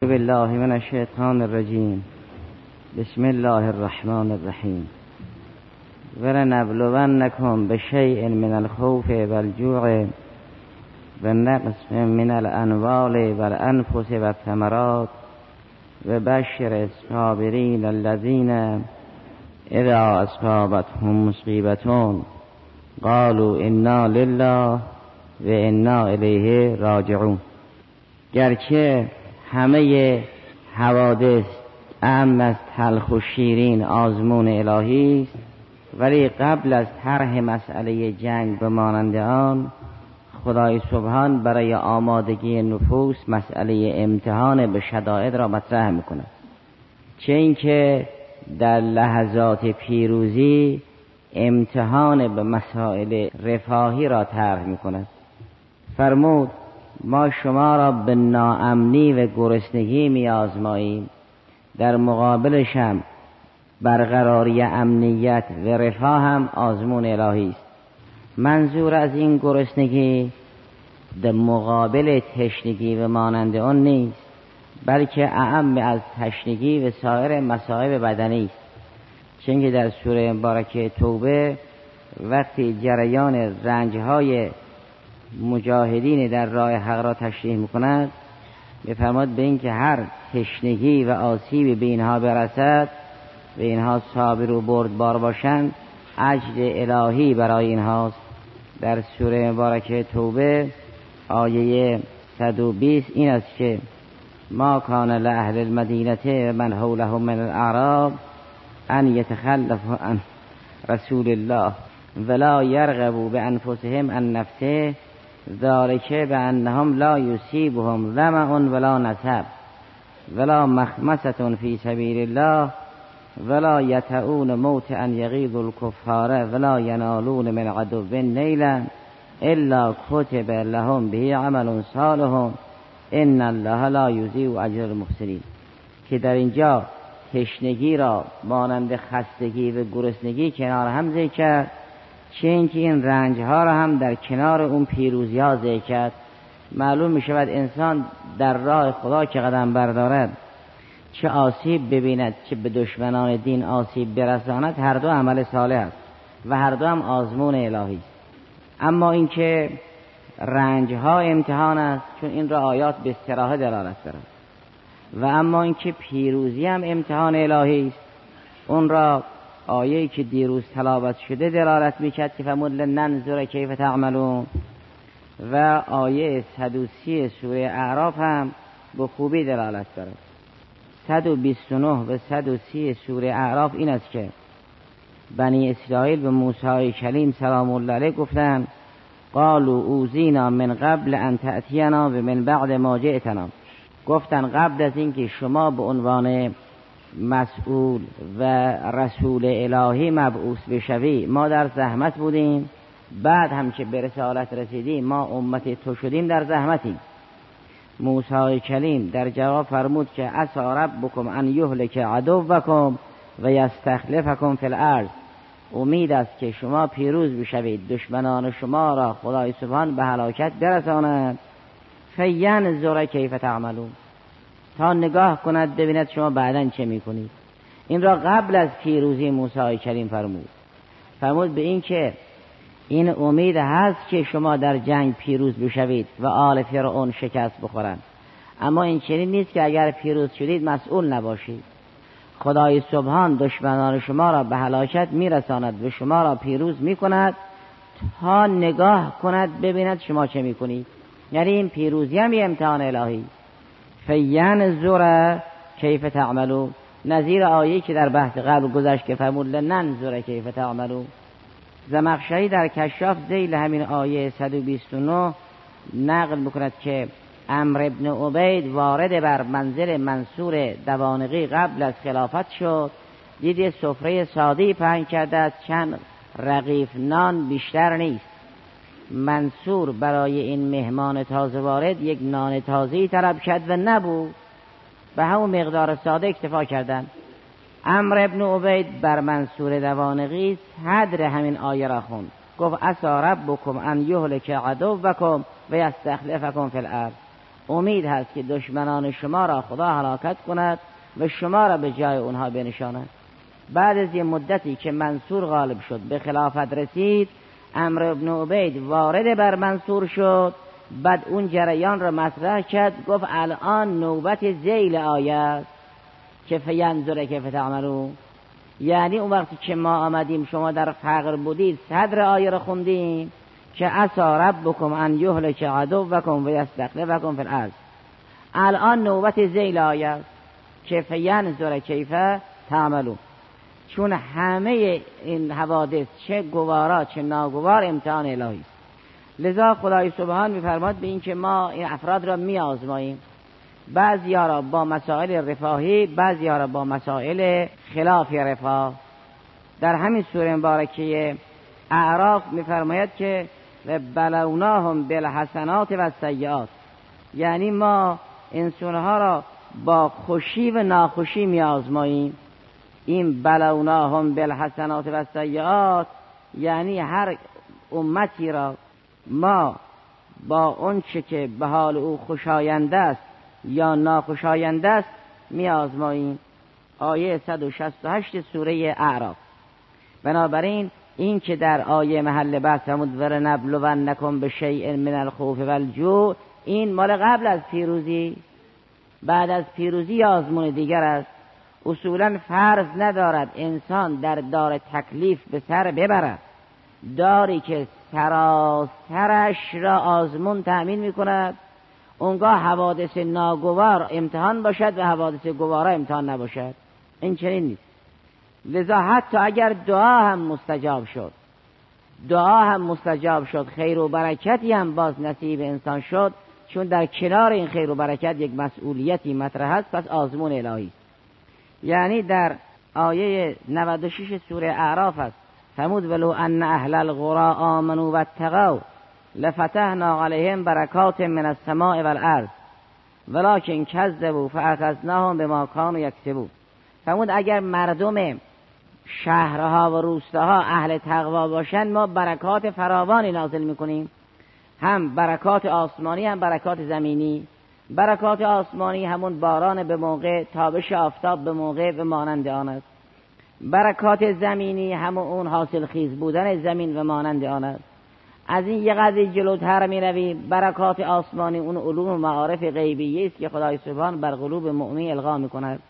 بالله من الشیطان الرجیم. بسم الله الرحمن الرحیم. ولنبلونکم بشیء من الخوف والجوع والنقص من الاموال والانفس والثمرات وبشر الصابرین الذین اذا اصابتهم مصیبة قالوا انا لله و انا الیه راجعون. گرچه همه حوادث اعم از تلخ و شیرین آزمون الهی است، ولی قبل از طرح مسئله جنگ به مانند آن، خدای سبحان برای آمادگی نفوس مسئله امتحان به شدائد را مطرح میکند. چه اینکه در لحظات پیروزی امتحان به مسائل رفاهی را طرح میکند. فرمود ما شما را به ناامنی و گرسنگی میآزماییم، در مقابلش هم برقراری امنیت و رفاه هم آزمون الهی است. منظور از این گرسنگی در مقابل تشنگی و مانند آن نیست، بلکه اعم از تشنگی و سایر مصائب بدنی است. چون در سوره مبارکه توبه وقتی جریان رنجهای مجاهدین در راه حق را تشریح میکند، میفرماد به این که هر تشنگی و آسیبی به اینها برسد و اینها صابر و بردبار باشند، اجر الهی برای اینهاست. در سوره مبارکه توبه آیه 120 این است که ما کان لأهل المدینه من حولهم من الاعراب ان یتخلفوا عن رسول الله ولا یرغبوا بانفسهم عن نفسه ذلک بانهم لا یصیبهم ظمأ ولا نصب ولا مخمصة فی سبیل الله ولا یطؤون موطئا یغیظ الکفار ولا ینالون من عدو نیلا الا کتب لهم به عمل صالح ان الله لا یضیع اجر المحسنین. که در اینجا تشنگی را مانند خستگی و گرسنگی کنار هم ذکر کرد، چه اینکه این رنجها را هم در کنار اون پیروزی ها ذکر کرد. معلوم می شود انسان در راه خدا که قدم بردارد، چه آسیب ببیند چه به دشمنان دین آسیب برساند، هر دو عمل صالح است و هر دو هم آزمون الهی است. اما اینکه رنجها امتحان است، چون این را آیات به صراحت دلالت دارد، و اما اینکه پیروزی هم امتحان الهی است، اون را آیه‌ای که دیروز تلاوت شده دلالت می‌کرد که فرمود لننظر کیف تعملون، و آیه 130 سوره اعراف هم به خوبی دلالت دارد. 129 و 130 سوره اعراف این است که بنی اسرائیل به موسی کلیم سلام الله علیه گفتند قالوا اوذینا من قبل ان تأتینا و من بعد ما جئتنا. گفتن قبل از اینکه شما به عنوان مسئول و رسول الهی مبعوث بشوی ما در زحمت بودیم، بعد هم که به رسالت رسیدیم ما امت تو شدیم در زحمتیم. موسی کلیم در جواب فرمود که عسی ربکم ان یهلک عدوکم و یستخلفکم فی الارض. امید است که شما پیروز بشوید، دشمنان شما را خدای سبحان به هلاکت برساند. فینظر کیف تعملون، تا نگاه کند ببیند شما بعداً چه میکنید. این را قبل از پیروزی موسی کلیم فرمود به این که این امید هست که شما در جنگ پیروز بشوید و آل فرعون شکست بخورند، اما این چنین نیست که اگر پیروز شدید مسئول نباشید. خدای سبحان دشمنان شما را به هلاکت میرساند و شما را پیروز میکند تا نگاه کند ببیند شما چه میکنید. یعنی این پیروزی هم یه امتحان الهی. فینظر کیف تعملون، نظیر آیه‌ای که در بحث قبل گذشت که فرمود لننظر کیف تعملون. زمخشری در کشاف ذیل همین آیه 129 نقل میکند که عمرو ابن عبید وارد بر منزل منصور دوانقی قبل از خلافت شد، دید سفره ساده‌ای پهن کرده است، چند رغیف نان بیشتر نیست. منصور برای این مهمان تازه وارد یک نان تازه‌ای طلب کرد و نبود، به همون مقدار ساده اکتفا کردند. عمرو ابن عبید بر منصور دوانقی صدر همین آیه را خوند، گفت عسی ربکم ان یهلک عدوکم و یستخلفکم فی الارض. امید هست که دشمنان شما را خدا هلاکت کند و شما را به جای اونها بنشاند. بعد از یه مدتی که منصور غالب شد، به خلافت رسید، عمرو بن عبید وارد بر منصور شد. بعد اون جریان را مطرح کرد، گفت الان نوبت ذیل آیه است که فینظر کیف تعملون. یعنی اون وقتی که ما آمدیم شما در فقر بودید، صدر آیه را خوندیم که عسى ربکم ان یهلک عدوکم و یستخلفکم فی الارض. الان نوبت ذیل آیه است که فینظر کیف تعملون. چون همه این حوادث چه گوارا چه ناگوار امتحان الهی است، لذا خدای سبحان می‌فرماد به این که ما این افراد را می‌آزماییم، بعضی‌ها را با مسائل رفاهی، بعضی‌ها را با مسائل خلاف رفاه. در همین سوره مبارکه اعراف می‌فرماید که بلوناهم بالحسنات و السیئات، یعنی ما انسان‌ها را با خوشی و ناخوشی می‌آزماییم. این بلوناهم بالحسنات و السیئات یعنی هر امتی را ما با اون چه که به حال او خوشایند است یا ناخوشایند است می‌آزماییم. آیه 168 سوره اعراف. بنابراین این که در آیه محل بحث فرمود ولنبلونکم بشیء من الخوف والجوع، این مال قبل از پیروزی، بعد از پیروزی آزمون دیگر است. اصولا فرض ندارد انسان در دار تکلیف به سر ببرد داری که سراسرش را آزمون تأمین می کند، اونگاه حوادث ناگوار امتحان باشد و حوادث گوارا امتحان نباشد. این چنین نیست. لذا حتی اگر دعا هم مستجاب شد، خیر و برکتی هم باز نصیب انسان شد، چون در کنار این خیر و برکت یک مسئولیتی مطرح است، پس آزمون الهی است. یعنی در آیه 96 سوره اعراف است، فرمود ولو ان اهل القرى آمنوا واتقوا لفتحنا علیهم برکات من السماء والارض ولکن کذبوا فاخذناهم بما كانوا یکسبون. فرمود اگر مردم شهرها و روستاها اهل تقوا باشند، ما برکات فراوانی نازل میکنیم، هم برکات آسمانی هم برکات زمینی. برکات آسمانی همون باران به موقع، تابش آفتاب به موقع و مانند آن است. برکات زمینی همون اون حاصل خیز بودن زمین و مانند آن است. از این یه قدری جلوتر می رویم، برکات آسمانی اون علوم و معارف غیبیه است که خدای سبحان بر قلوب مؤمن القا می کند.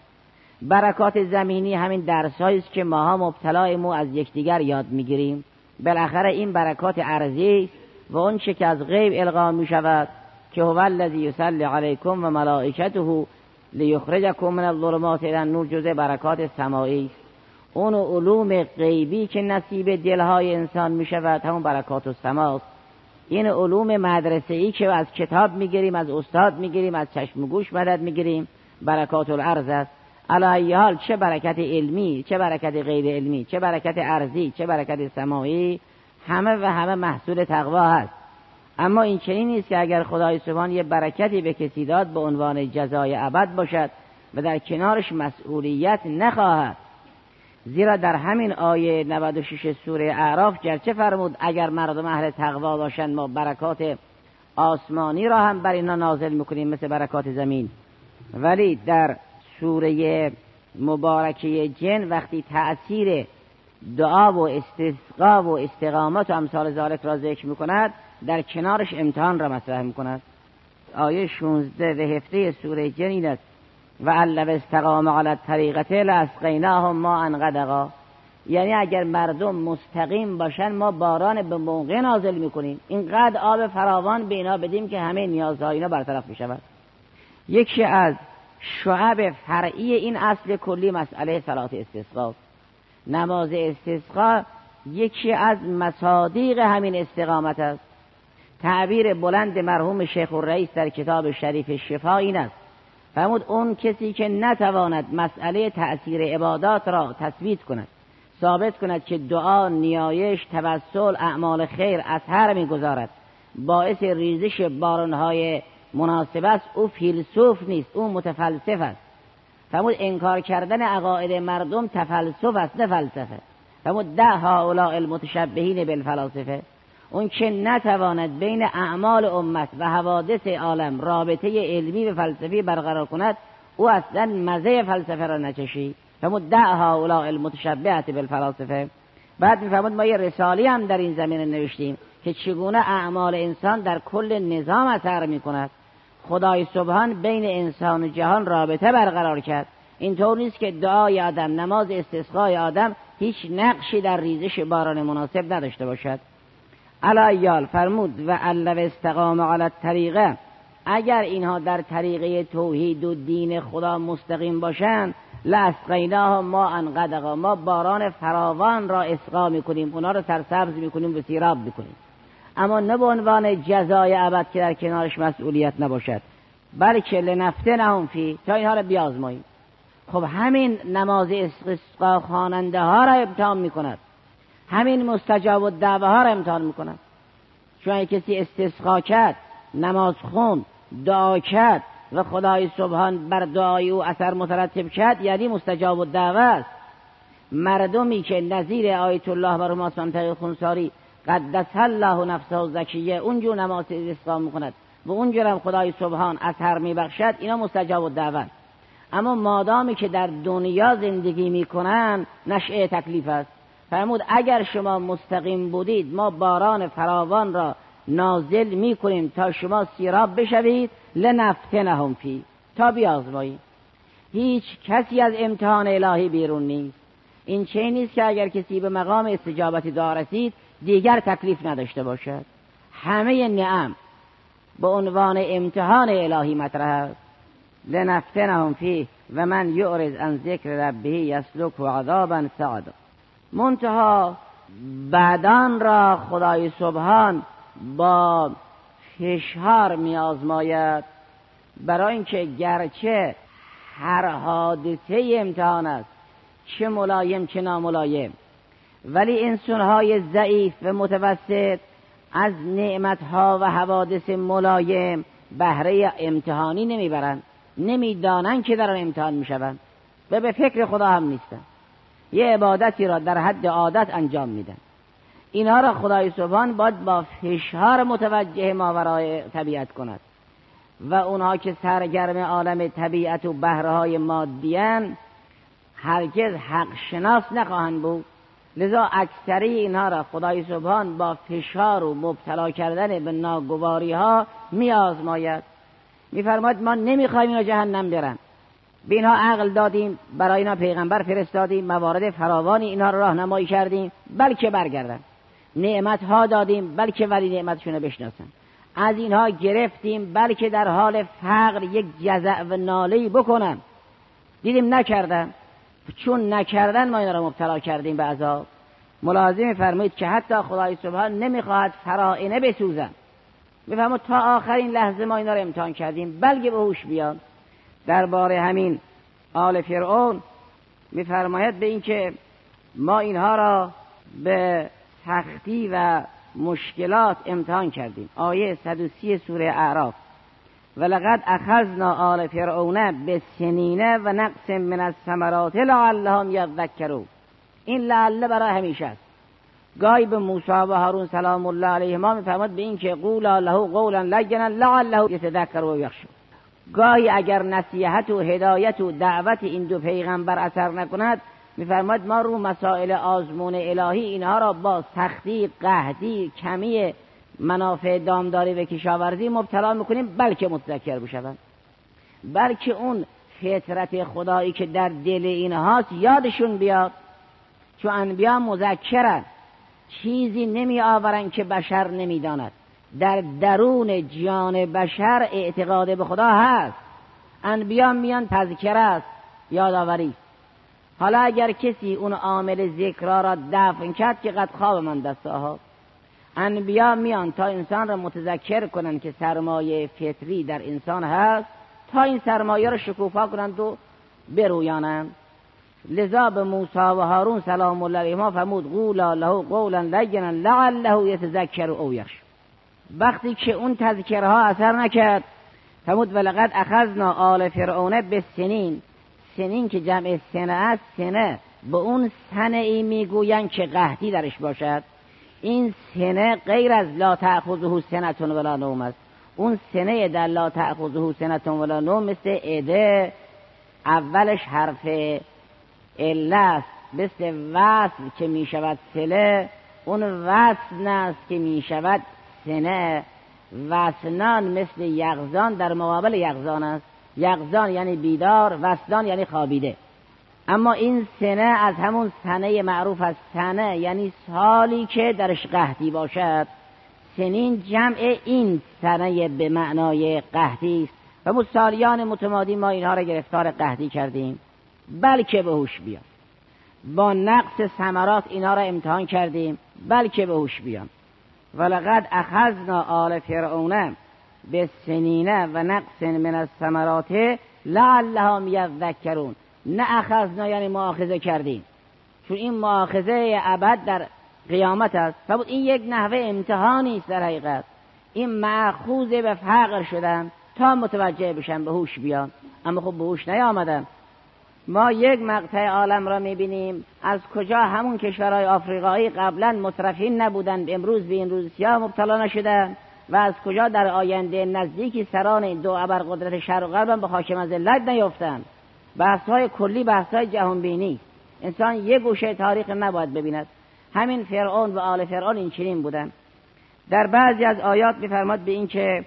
برکات زمینی همین درس‌هایی است که ماها مبتلاییم و از یکدیگر یاد می‌گیریم. بالاخره این برکات ارضی و اون چه که از غیب القا می شود که هو الذی یصلی علیکم و ملائکته لیخرجکم من الظلمات الی النور، جزء برکات سمائی است. اون علوم غیبی که نصیب دلهای انسان می شود همون برکات السماست. این علوم مدرسه‌ای که از کتاب می‌گیریم، از استاد می‌گیریم، از چشم و گوش مدد می‌گیریم، برکات الارض است. علی ای حال چه برکت علمی، چه برکت غیر علمی، چه برکت ارضی، چه برکت سمائی، همه محصول تقوا هست. اما این چنین نیست که اگر خدای سبحان یه برکتی به کسی داد به عنوان جزای ابد باشد و در کنارش مسئولیت نخواهد. زیرا در همین آیه 96 سوره اعراف گرچه فرمود اگر مردم اهل تقوا باشند ما برکات آسمانی را هم بر اینا نازل میکنیم مثل برکات زمین، ولی در سوره مبارکه جن وقتی تأثیر دعا و استسقا و استقامت و امثال ذالک را ذکر میکند، در کنارش امتحان را مطرح میکند. آیه 16 و 17 سوره جن این است و علو استقام علی الطریقه لاسقیناهم ماء غدقا، یعنی اگر مردم مستقیم باشن ما باران به موقع نازل میکنیم، اینقدر آب فراوان به اینا بدیم که همه نیازهای اینا برطرف میشود. یکی از شعب فرعی این اصل کلی مسئله صلات استسقا، نماز استسقا یکی از مصادیق همین استقامت است. تعبیر بلند مرحوم شیخ الرئیس در کتاب شریف شفا این است، فرمود اون کسی که نتواند مسئله تأثیر عبادات را تثبیت کند، ثابت کند که دعا، نیایش، توسل، اعمال خیر اثر می‌گذارد، باعث ریزش باران‌های مناسب است، او فیلسوف نیست، او متفلسف است. فرمود انکار کردن عقاید مردم تفلسف است نه فلسفه. فرمود ده هؤلاء المتشبهین بالفلاسفه، اون که نتواند بین اعمال امت و حوادث عالم رابطه علمی و فلسفی برقرار کند، او اصلا مزه فلسفه را نچشید. فرمود دع هؤلاء المتشبهة بالفلاسفه. بعد میفرمود ما یه رساله هم در این زمینه نوشتیم که چگونه اعمال انسان در کل نظام اثر میکند. خدای سبحان بین انسان و جهان رابطه برقرار کرد. اینطور نیست که دعای آدم، نماز استسقای آدم هیچ نقشی در ریزش باران مناسب نداشته باشد. علی فرمود و علو استقام علی الطریقه، اگر اینها در طریقه توحید و دین خدا مستقیم باشند، لاسقیناهم ماء غدقا، ما باران فراوان را اسقا میکنیم، اونا را سرسبز میکنیم و سیراب میکنیم، اما نه به عنوان جزای ابد که در کنارش مسئولیت نباشد، بلکه لنفتنهم فی، تا اینها را بیازماییم. خب همین نماز استسقا خواننده ها را امتحان میکند، همین مستجاب الدعوه ها را امتحان میکند. چون کسی استسقا کرد، نماز خون، دعا کرد و خدای سبحان بر دعای او اثر مترتب کرد، یعنی مستجاب الدعوه است. مردمی که نظیر آیت الله مرحوم منطقه خونساری قدس الله نفسه زکیه اونجور نماز استسقا میکند و اونجور هم خدای سبحان اثر میبخشد، اینا مستجاب الدعوه. اما مادامی که در دنیا زندگی میکنن نشأه تکلیف است. فرمود اگر شما مستقیم بودید، ما باران فراوان را نازل میکنیم تا شما سیراب بشوید، لنفتنهم فی، تا بیازمایید. هیچ کسی از امتحان الهی بیرون نیست. این چه نیست که اگر کسی به مقام استجابت دعا رسید دیگر تکلیف نداشته باشد. همه نعم به عنوان امتحان الهی مطرح است. لنفتنهم فی و من یعرض عن ذکر ربه یسلک عذابا صعدا. منتها بعدان را خدای سبحان با فشار می آزماید، برای اینکه گرچه هر حادثه امتحان است، چه ملایم چه ناملایم، ولی انسان‌های ضعیف و متوسط از نعمت‌ها و حوادث ملایم بهره امتحانی نمیبرند، نمیدانند که در آن امتحان میشوند و به فکر خدا هم نیستند. یه عبادتی را در حد عادت انجام میدن. اینها را خدای سبحان باید با فشار متوجه ماورای طبیعت کند و اونها که سرگرم عالم طبیعت و بهرهای مادیان هرگز حق شناس نخواهند بود. لذا اکثری اینها را خدای سبحان با فشار و مبتلا کردن به ناگواری ها می آزماید. می فرماید ما نمیخوایم اینا جهنم برن، به اینها عقل دادیم، برای اینا پیغمبر فرستادیم، موارد فراوانی اینا را راهنمایی کردیم بلکه برگردن، نعمت ها دادیم بلکه ولی نعمتشون بشناسن، از اینها گرفتیم بلکه در حال فقر یک جزع و ناله‌ای بکنن، دیدیم نکردن، چون نکردن ما اینا را مبتلا کردیم به عذاب. ملاحظه فرمایید که حتی خدای سبحان نمیخواهد فرائنه بسوزن، میفرماید تا آخرین لحظه ما اینا را امتحان کردیم بلکه به هوش بیان. درباره همین آل فرعون میفرماید به این که ما اینها را به سختی و مشکلات امتحان کردیم. آیه 130 سوره اعراف، ولقد اخذنا آل فرعون بالسنین و نقص من الثمرات لعلهم یذکرون. این لعل برای همیشه است. گاهی به موسی و هارون سلام الله علیهما میفرماد به این که قولا له قولا لینا لعله یتذکر و یخشی. گاهی اگر نصیحت و هدایت و دعوت این دو پیغمبر اثر نکند، میفرماد ما رو مسائل آزمون الهی اینها را با سختی، قحطی، کمی منافع دامداری و کشاورزی مبتلا میکنیم بلکه متذکر بشوند، بلکه اون فطرت خدایی که در دل اینهاست یادشون بیاد. چون انبیا مذکرن، چیزی نمی آورن که بشر نمیداند. در درون جان بشر اعتقاد به خدا هست. انبیا میان تذکره است، یادآوری. حالا اگر کسی اون عامل ذکرها را دفن کرد که قد خواب من دستاها. انبیا میان تا انسان را متذکر کنند که سرمایه فطری در انسان هست، تا این سرمایه را شکوفا کنند و برویانند. لذا به موسی و هارون سلام الله علیهما فرمود قولا له قولا لینا لعله یتذکر او یخشی. وقتی که اون تذکرها اثر نکرد، فرمود ولقد اخذنا آل فرعون بالسنین. سنین که جمع سنه است، سنه به اون سنه‌ای میگوین که قحطی درش باشد، این سنه غیر از لا تأخذه سنة ولا نوم است. اون سنه در لا تأخذه سنة ولا نوم مثل عده اولش حرف عله است، مثل وصل که می شود سله، اون وصل است که می شود سنه. وصلان مثل یقظان در مقابل یقظان است. یقظان یعنی بیدار، وصلان یعنی خوابیده. اما این سنه از همون سنه معروف از سنه یعنی سالی که درش قحطی باشد. سنین جمع این سنه به معنای قحطی است و ما سالیان متمادی ما اینها را گرفتار قحطی کردیم بلکه به هوش بیان. با نقص ثمرات اینها را امتحان کردیم بلکه به هوش بیان. ولقد اخذنا آل فرعون بالسنین و نقص من الثمرات لعلهم یذکرون. نه اخذنا یعنی مؤاخذه کردیم، چون این مؤاخذه ابد در قیامت است. فبود این یک نحوه امتحانی است در حقیقت. این مأخوذ به فقر شدن تا متوجه بشن به هوش بیان، اما خب به هوش نیامدن. ما یک مقطع عالم را میبینیم از کجا همون کشورهای آفریقایی قبلا مترفین نبودند امروز به این روسیه مبتلا نشدند و از کجا در آینده نزدیکی سران دو ابرقدرت شرق و غرب به خاک ذلت نیفتند. بحث‌های کلی، بحث‌های جهانبینی. انسان یک گوشه تاریخ نباید ببیند. همین فرعون و آل فرعون این چنین بودند. در بعضی از آیات می‌فرماد به این که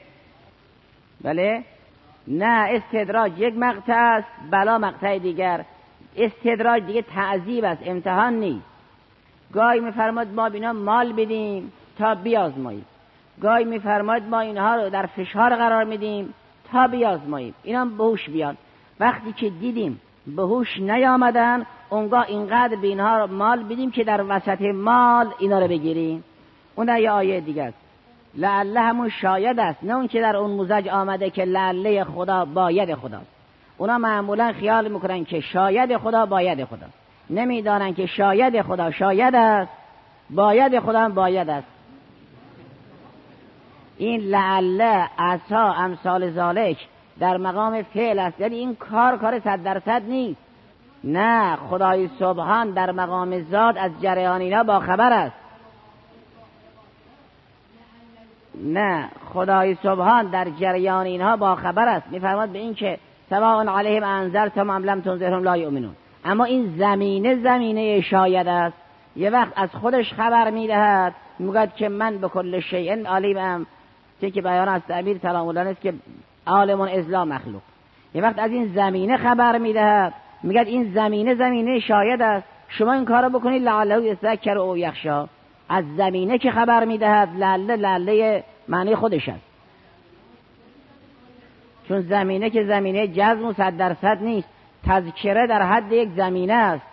بله نه استدراج یک مقطع است، بلا مقطع دیگر. استدراج دیگه تعذیب است، امتحان نیست. گاهی می‌فرماد ما بینا مال بدیم تا بیازماییم، گاهی می‌فرماد ما اینها رو در فشار قرار میدیم تا بیازماییم. اینا به هوش بیان. وقتی که دیدیم به هوش نیامدن، اونگاه اینقدر به اینها مال بدیم که در وسط مال اینا رو بگیریم. اون در یه آیه دیگه است. لعله همون شاید است، نه اون که در اون مزج آمده که لعله خدا باید خداست. اونا معمولا خیال میکنن که شاید خدا باید خداست، نمیدانن که شاید خدا شاید است، باید خدا هم باید است. این لعله عسا امثال ذالک در مقام فعل است، یعنی این کار 100% نیست. نه، خدای سبحان در مقام ذات از جریان اینا با خبر است. نه، خدای سبحان در جریان اینها با خبر است. میفرماد به این که سواء علیهم انذرتم ام لم تنذرهم لا یؤمنون. اما این زمینه شاید است. یه وقت از خودش خبر میدهد، میگوید که من به کل شیء علیمم، که بیان از تعبیر سلام الله است که عالم ازلا مخلوق. یه وقت از این زمینه خبر میدهد، میگه این زمینه شاید است، شما این کارو بکنید لعله یذکر او یخشی. از زمینه که خبر میدهد لعله معنی خودش است، چون زمینه که زمینه جزم و 100% نیست. تذکره در حد یک زمینه است.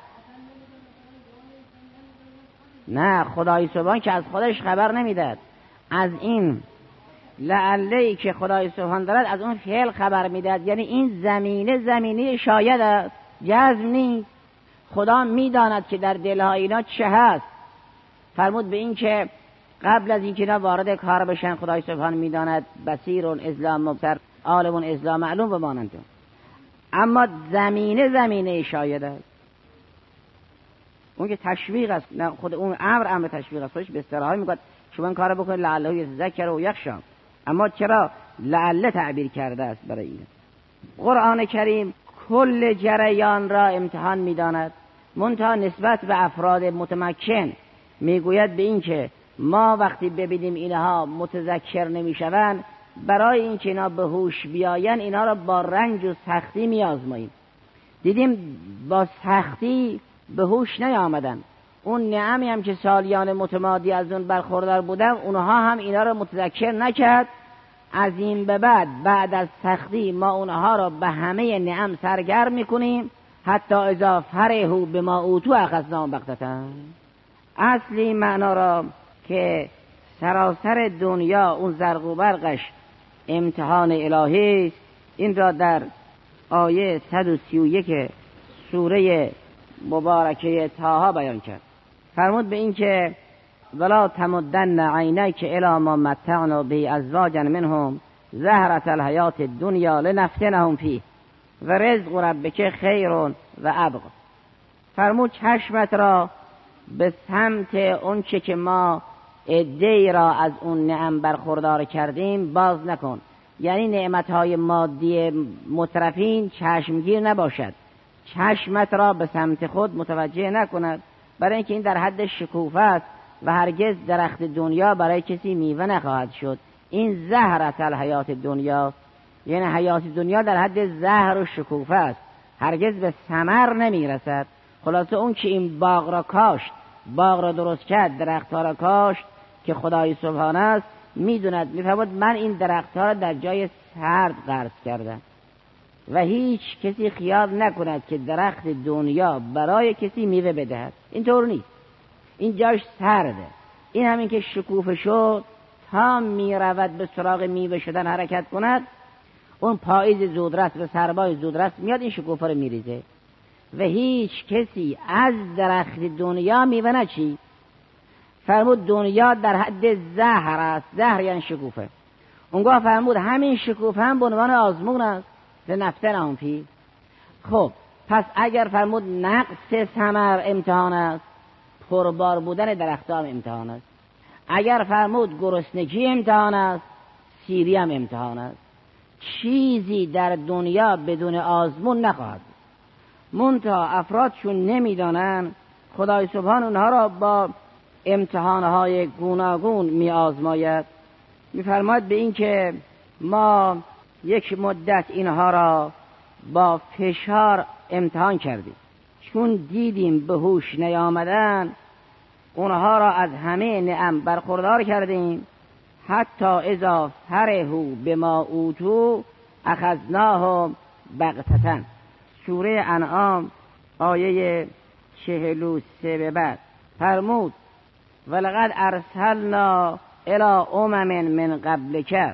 نه، خدای سبحان که از خودش خبر نمیدهد، از این لعله‌ای که خدای سبحان دارد از اون فعل خبر میدهد. یعنی این زمینه شاید است، جزم نیست. خدا میداند که در دلهای اینا چه هست. فرمود به این که قبل از اینکه اینا وارد کار بشن خدای سبحان میداند بصیر ازلا مبصر عالم ازلا معلوم و مانند. اما زمینه شاید است. اون که تشویق است، نه خود اون امر تشویق است. خودش به اصطلاح میگه شما این کارو بکنید لعله یذکر و یخشی. اما چرا لعله تعبیر کرده است برای این؟ قرآن کریم کل جریان را امتحان میداند، منتها نسبت به افراد متمکن میگوید به این که ما وقتی ببینیم اینها متذکر نمیشوند، برای این که اینا به هوش بیاین اینا را با رنج و سختی میآزماییم. دیدیم با سختی به هوش نیامدن. اون نعمی هم که سالیان متمادی از اون برخوردار بودن، اونها هم اینا را متذکر نکرد. از این به بعد از سختی ما اونها را به همه نعم سرگرم میکنیم، حتی اذا فرحوا بما اوتوا اخذناهم بغتة. اصلی معنا را که سراسر دنیا اون زرق و برقش امتحان الهی است، این را در آیه 131 سوره مبارکه طه بیان کرد. فرمود به این که ولا تمدن عینیک الی ما متعنا به ازواجا منهم زهرة الحیات الدنیا لنفتنهم فیه و رزق ربک خیر و ابقی. فرمود چشمت را به سمت اون چه که ما عده‌ای را از اون نعم برخوردار کردیم باز نکن. یعنی نعمتهای مادی مترفین چشمگیر نباشد، چشمت را به سمت خود متوجه نکند، برای اینکه این در حد شکوفه است و هرگز درخت دنیا برای کسی میوه نخواهد شد. این زهرت الحیات دنیا، یعنی حیات دنیا در حد زهر و شکوفه است، هرگز به ثمر نمیرسد. خلاصه اون که این باغ را کاشت، باغ را درست کرد، درخت ها را کاشت که خدای سبحانه است، میدوند، میفهمد من این درخت ها را در جای سرد غرس کردم و هیچ کسی خیال نکند که درخت دنیا برای کسی میوه بدهد. اینطور نیست، این جاش سرده. این همین که شکوفه شد تا میرود به سراغ میوه شدن حرکت کند، اون پاییز زودرس و سربای زودرس میاد این شکوفه رو میریزه و هیچ کسی از درخت دنیا میوه نچید. فرمود دنیا در حد زهر است، زهر یعنی شکوفه. اونگاه فرمود همین شکوفه هم به عنوان آزمون است، لنفتنهم فیه. خب پس اگر فرمود نقص ثمر امتحان است، پربار بودن درخت هم امتحان است. اگر فرمود گرسنگی امتحان است، سیری هم امتحان است. چیزی در دنیا بدون آزمون نخواهد. منتها افراد چون نمیدانن، خدای سبحان اونها را با امتحانهای گوناگون می آزماید. می فرماید به این که ما یک مدت اینها را با فشار امتحان کردیم، چون دیدیم به هوش نیامدن، اونها را از همه نعم برخوردار کردیم. حتی اذا فرحوا بما اوتوا اخذناهم بغتة. سوره انعام آیه 43 به بعد فرمود ولقد ارسلنا الى امم من قبلک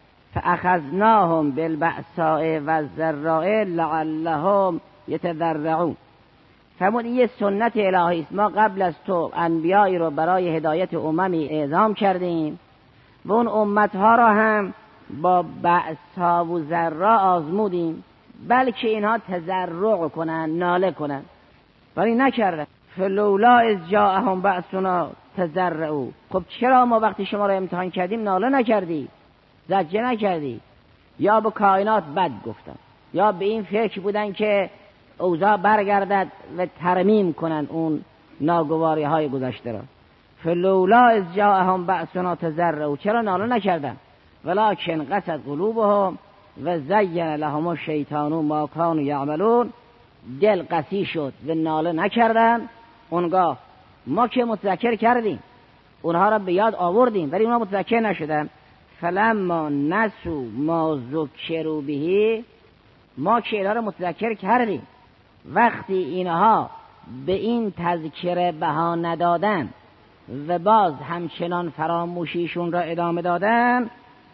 فاخذناهم بالبأساء والضراء لعلهم یتضرعون. فرمود این یه سنت الهی است، ما قبل از تو انبیایی رو برای هدایت اممی اعزام کردیم و اون امتها را هم با بأسا و ضرا آزمودیم، بلکه اینها تضرع کنن، ناله کنن، ولی نکردن. فلولا اذ جاءهم بأسنا تضرعوا. خب چرا ما وقتی شما را امتحان کردیم ناله نکردی، زجه نکردی؟ یا به کائنات بد گفتن، یا به این فکر بودن که اوضاع برگردد و ترمیم کنن اون ناگواری های گذشته را. فلولا اذ جاءهم بأسنا تضرعوا. چرا ناله نکردن؟ ولکن قست قلوبهم و زین لهم الشیطان ما کانوا یعملون. دل قسی شد و ناله نکردن. اونگاه ما که متذکر کردیم، اونها را به یاد آوردیم، ولی اونها متذکر نشدن. فلما نسوا ما ذکروا به. ما که اینها را متذکر کردیم، وقتی اینها به این تذکره بها ندادن و باز همچنان فراموشیشون را ادامه دادن،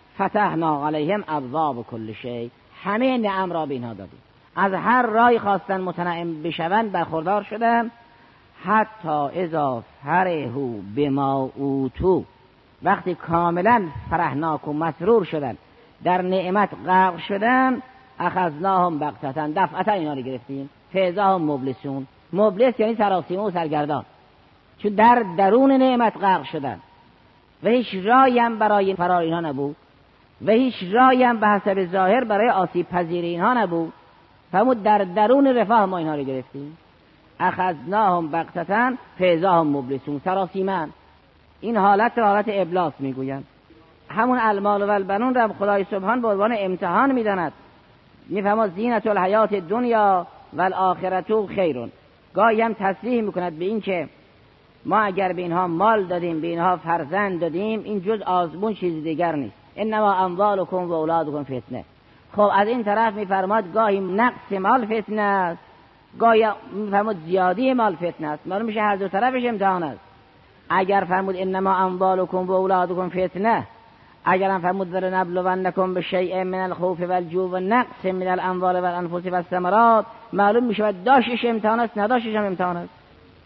فتحنا علیهم ابواب کل شیء. همه نعم را به اینها دادیم، از هر راهی خواستن متنعم بشوند برخوردار شدن. حتی اذا فرحوا بما اوتوا. وقتی کاملا فرحناک و مسرور شدن، در نعمت غرق شدن، اخذناهم بغتة. دفعتا اینا رو گرفتیم. فاذا هم مبلسون. مبلس یعنی سراسیمه و سرگردان، چون در درون نعمت غرق شدن و هیچ راهی هم برای فرار اینها نبود و هیچ راهی هم به حسب ظاهر برای آسیب پذیری اینها نبود. فرمود در درون رفاه ما اینها رو گرفتیم. اخذناهم بغتة فاذا هم مبلسون. سراسیمه. این حالت را حالت ابلاس میگویند. همون المال و البنون را خدای سبحان به عنوان امتحان میداند. میفهمد زینت الحیات دنیا و الاخرت خیرون. گاهی هم تصریح میکند به این که ما اگر به اینها مال دادیم، به اینها فرزند دادیم، این جز آزمون چیز دیگر نیست. انما اموالکم و اولادکم فتنه. خب از این طرف میفرماد گاهی نقص مال فتنه است، گاهی میفرماد زیادی مال فتنه است. معلوم میشه هر دو طرفش امتحان است. اگر فرمود انما اموالکم و اولادکم فتنه، اگر هم فرمود ولنبلونکم بشیء من الخوف والجوع والنقص من الاموال والانفس والثمرات، معلوم میشه داشتش امتحان است، نداشتش هم امتحان است.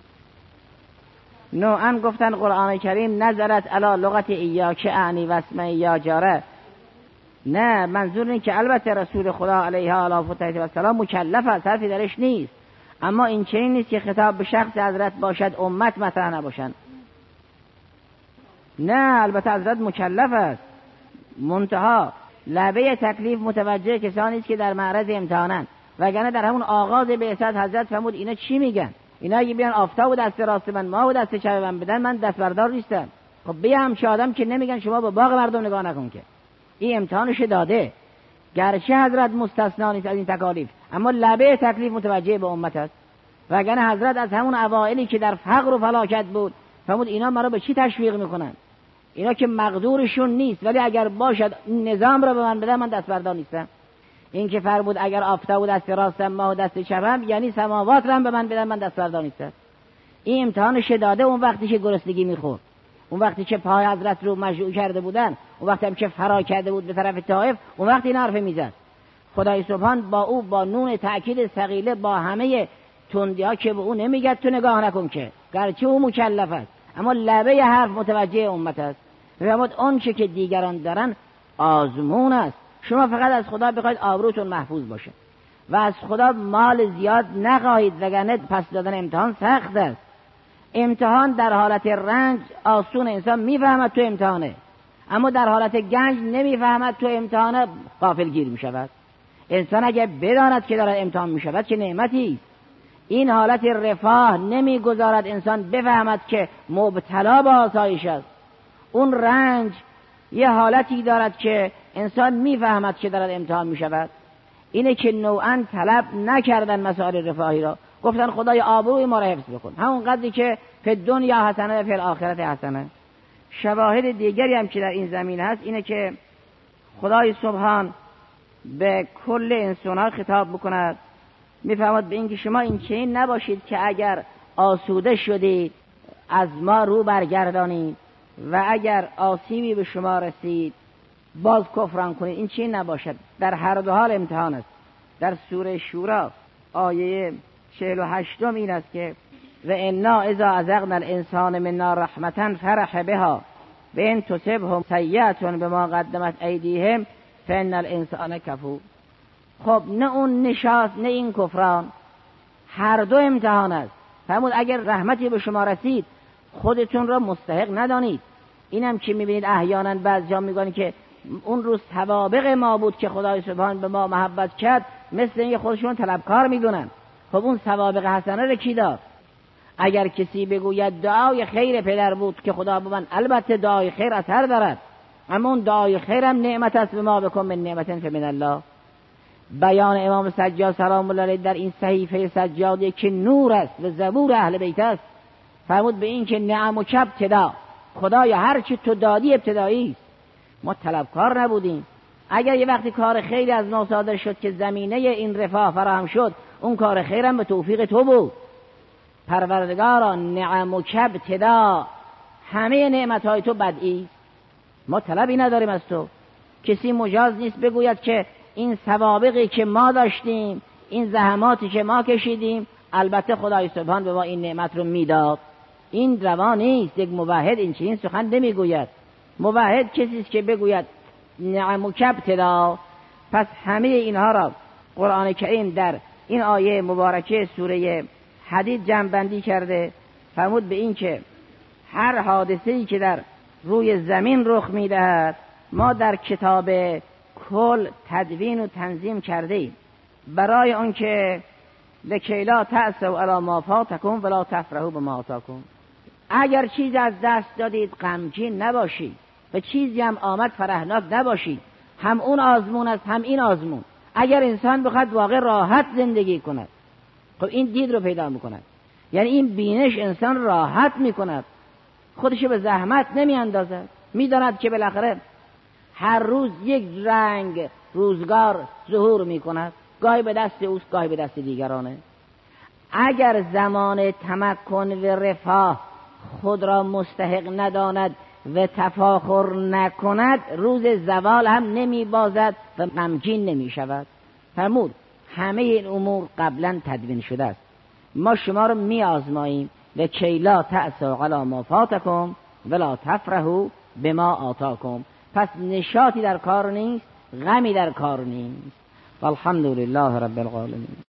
نوعا گفتن قرآن کریم نظرت علی لغت ایاک اعنی و اسم یا جاره. نه، منظور این که البته رسول خدا علیه آله و السلام مکلف است، حرفی درش نیست، اما این چنین نیست که خطاب به شخص حضرت باشد امت مطرح نباشند. نه، البته حضرت مکلف است، منتها لبه تکلیف متوجه کسانی است که در معرض امتحانند. وگرنه در همون آغاز بعثت حضرت فرمود اینا چی میگن؟ اینا اگه بیان آفتاب و دست راست من، ما و دست چپ من بدن، من دست بردار نیستم. خب بیا همچه آدم که نمیگن شما به باغ مردم نگاه نکن که این امتحانش داده، گرچه حضرت مستثنا نیست از این تکالیف، اما لبه تکلیف متوجه به امت است. وگرنه حضرت از همون اوائلی که در فقر و فلاکت بود فرمود اینا مرا به چی تشویق میکنن؟ اینا که مقدورشون نیست، ولی اگر باشد نظام را به من بدن، من دست بردار نیستم. این که فرمود اگر آفتاب و دست راستم، ما و دست چپم، یعنی سماوات را به من بدن، من دست بردار نیستم. این امتحانش داده اون وقتی که گرسنگی میخورد، اون وقتی که پای حضرت رو مجروح کرده بودن، اون وقتی هم که فرار کرده بود به طرف طائف، اون وقتی این حرف میزد. خدای سبحان با او با نون تأکید ثقیله با همه تندی‌ها که به او نمیگه تو نگاه نکن که، گرچه او مکلف است، اما لبه حرف متوجه امت است. فرمود اون چه که دیگران دارن آزمون است، شما فقط از خدا بخواید آبروتون محفوظ باشه و از خدا مال زیاد نخواهید، وگرنه پس دادن امتحان سخت است. امتحان در حالت رنج آسون، انسان میفهمد تو امتحانه، اما در حالت گنج نمیفهمد تو امتحانه، غافلگیر میشود. انسان اگه بداند که دارد امتحان میشود که نعمتی است. این حالت رفاه نمیگذارد انسان بفهمد که مبتلا به آسایش است. اون رنج یه حالتی دارد که انسان میفهمد که دارد امتحان میشود. اینه که نوعا طلب نکردن مسائل رفاهی را، گفتن خدای آبروی ما را حفظ بکن، همون قدری که فی دنیا حسنه و فی الاخرت حسنه. شواهد دیگری هم که در این زمین هست اینه که خدای سبحان به کل انسان‌ها خطاب بکند، میفهمد به اینکه شما این چنین نباشید که اگر آسوده شدید از ما رو برگردانید و اگر آسیبی به شما رسید باز کفران کنید. این چنین نباشد، در هر دو حال امتحان است. در سوره شورا آیه 48 این است که و انا اذا اذقنا الانسان منا رحمتا فرح بها و ان تصبهم سیئه بما قدمت ایدیهم فان الانسان کفور. خب نه اون نشاط نه این کفران، هر دو امتحان است. فرمود اگر رحمتی به شما رسید خودتون را مستحق ندانید. اینم که میبینید احیانا بعضی جا میگن که اون روز سوابق ما بود که خدای سبحان به ما محبت کرد، مثل اینکه خودشون طلبکار میدونن. خب اون سوابق حسنه رو کی داد؟ اگر کسی بگوید دعای خیر پدر بود که خدا به من، البته دعای خیر اثر دارد، اما اون دعای خیرم نعمت است، به ما بکن من نعمت فمن الله. بیان امام سجاد سلام الله علیه در این صحیفه سجادی که نور است و زبور اهل بیت است، فرمود به این که نعم و کب ابتدا، خدایا هر چی تو دادی ابتدایی است، ما طلبکار نبودیم. اگر یه وقتی کار خیری از ما صادر شد که زمینه این رفاه فراهم شد، اون کار خیرم به توفیق تو بود. پروردگارا نعم و کب ابتدا، همه نعمتهای تو بدئی، ما طلبی نداریم از تو. کسی مجاز نیست بگوید که این سوابقی که ما داشتیم، این زحماتی که ما کشیدیم، البته خدای سبحان به ما این نعمت رو میداد. این روا نیست. یک موحد این چنین سخن نمیگوید. موحد کسی است که بگوید نعم کب ابتدا. پس همه اینها را قرآن کریم در این آیه مبارکه سوره حدید جمع کرده. فرمود به این که هر حادثه‌ای که در روی زمین رخ میدهد ما در کتاب کل تدوین و تنظیم کرده ایم، برای اون که لکی لا تأسوا علی ما فاتکم ولا تفرحوا بما آتاکم. اگر چیز از دست دادید غمگین نباشید، و چیزی هم آمد فرحناک نباشید. هم اون آزمون است هم این آزمون. اگر انسان بخواد واقع راحت زندگی کند، خب این دید رو پیدا میکند، یعنی این بینش انسان راحت میکند، خودشو به زحمت نمیاندازد، میداند که بالاخره هر روز یک رنگ روزگار ظهور میکند، گاهی به دست اوست گاهی به دست دیگرانه. اگر زمان تمکن و رفاه خود را مستحق نداند و تفاخر نکند، روز زوال هم نمیبازد و غمگین نمیشود. فرمود همه این امور قبلا تدوین شده است، ما شما رو میآزماییم لکی لا تأسوا علی ما فاتکم ولا تفرحوا بما آتاکم. پس نشاطی در کار نیست، غمی در کار نیست. والحمد لله رب العالمین.